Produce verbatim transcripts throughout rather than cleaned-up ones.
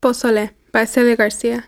Pozole by Celia Garcia.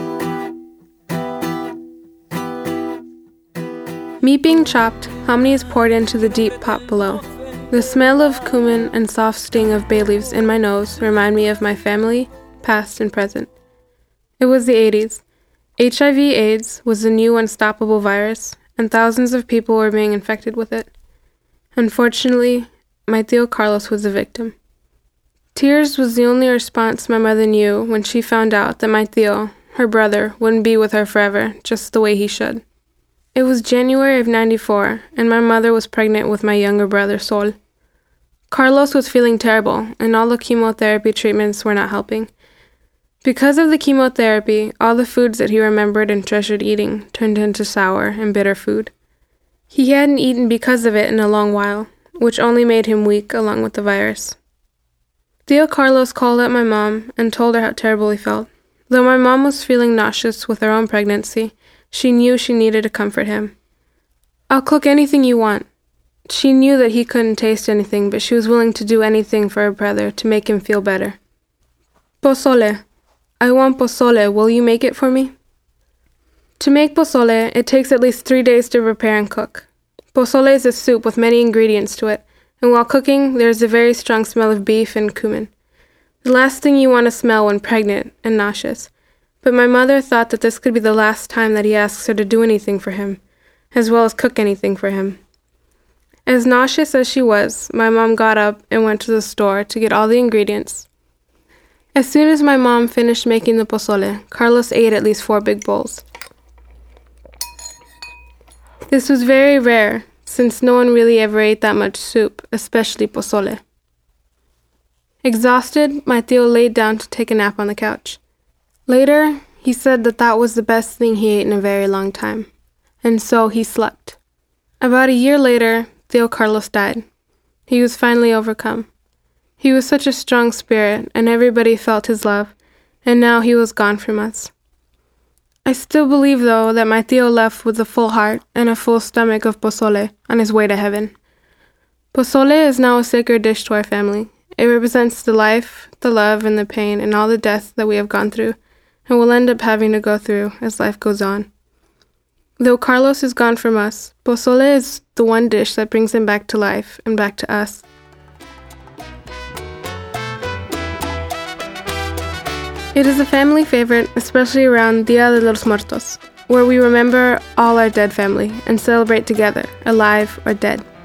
Meat being chopped, hominy is poured into the deep pot below. The smell of cumin and soft sting of bay leaves in my nose remind me of my family, past and present. It was the eighties. H I V AIDS was a new unstoppable virus, and thousands of people were being infected with it. Unfortunately, my tío Carlos was a victim. Tears was the only response my mother knew when she found out that my tío, her brother, wouldn't be with her forever, just the way he should. It was January of ninety-four, and my mother was pregnant with my younger brother, Sol. Carlos was feeling terrible, and all the chemotherapy treatments were not helping. Because of the chemotherapy, all the foods that he remembered and treasured eating turned into sour and bitter food. He hadn't eaten because of it in a long while, which only made him weak along with the virus. Tío Carlos called up my mom and told her how terrible he felt. Though my mom was feeling nauseous with her own pregnancy, she knew she needed to comfort him. "I'll cook anything you want." She knew that he couldn't taste anything, but she was willing to do anything for her brother to make him feel better. "Pozole. I want pozole. Will you make it for me?" To make pozole, it takes at least three days to prepare and cook. Pozole is a soup with many ingredients to it, and while cooking, there is a very strong smell of beef and cumin. The last thing you want to smell when pregnant and nauseous. But my mother thought that this could be the last time that he asks her to do anything for him, as well as cook anything for him. As nauseous as she was, my mom got up and went to the store to get all the ingredients. As soon as my mom finished making the pozole, Carlos ate at least four big bowls. This was very rare, since no one really ever ate that much soup, especially pozole. Exhausted, my tío laid down to take a nap on the couch. Later, he said that that was the best thing he ate in a very long time, and so he slept. About a year later, tío Carlos died. He was finally overcome. He was such a strong spirit, and everybody felt his love, and now he was gone from us. I still believe, though, that my tío left with a full heart and a full stomach of pozole on his way to heaven. Pozole is now a sacred dish to our family. It represents the life, the love, and the pain, and all the death that we have gone through, and will end up having to go through as life goes on. Though Carlos is gone from us, pozole is the one dish that brings him back to life and back to us. It is a family favorite, especially around Dia de los Muertos, where we remember all our dead family and celebrate together, alive or dead.